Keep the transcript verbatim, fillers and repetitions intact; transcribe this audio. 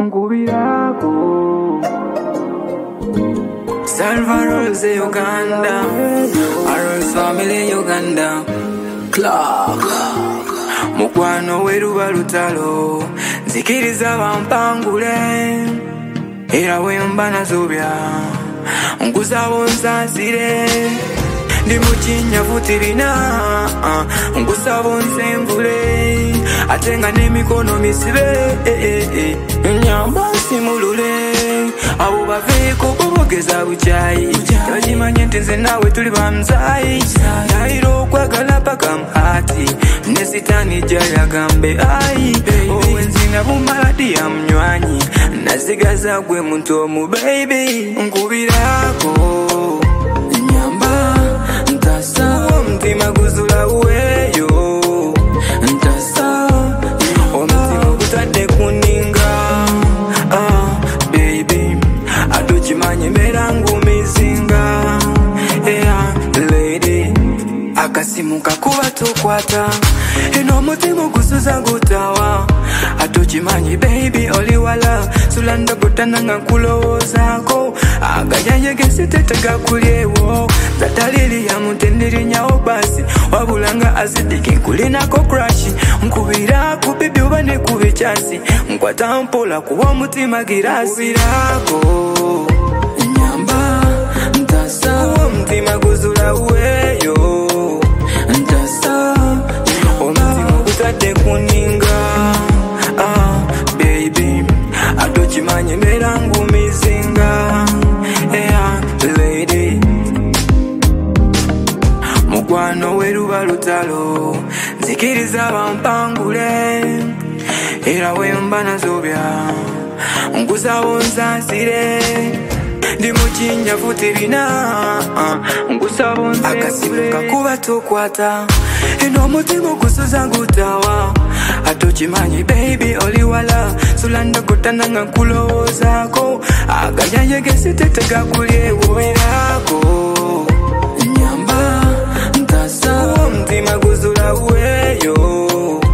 nkubirako. Salva Rose Uganda, Rose family Uganda. Clark mukwano weruba lutalo, nzikiriza bampangule, era wemba nazobya nkuzabo nsansire, ndi mukinya futirina nkusabo nsemvule, atenga n'emikono misibe nyamba simulule, abo baveeko bogeza buchayi, tokimanye nti nze nawe tuli bamuzayi, nairo okwagala paka muhati, ne sitani jayagambe ayi, owenzina bumaladi ya mnywanyi, nazigaza gwe muntu omu baby, nkubirako nyamba ntasa, omutima guzula uweyo ntasa, omutima gutadde kuninga ah, baby atokimanye mera ngumizinga, yeah lady akasimu kakuba tukwata, eno omutima gusuza gutawa, atokimanye baby oli wala, sulanda gutana nga nkulowoozako, agayayegesi tetega kulyewo, zatalili ya mutenderi nyawo basi, wabulanga azidiki nkulinako crash, nkubirako bibi uba nekuba echansi, nkwata mpola kuwa omutima girasi, nkubirako nyamba ntasa, omutima guzula uweyo ntasa, omutima gutadde kuninga ah, baby atokimanye mera ngumizinga, yeah lady mukwano weruba lutalo, nzikiriza bampangule, era wemba nazobya nkuzabo nsansire, ndi mukinya futirina nkusabo nsemvule, akasimu kakuba tukwata, eno omutima gusuza gutawa, atokimanye baby oli wala, sulanda gutana nga nkulowoozako, agayayegesi tetega kulyewo, erako nyamba ntasa, omutima guzula uweyo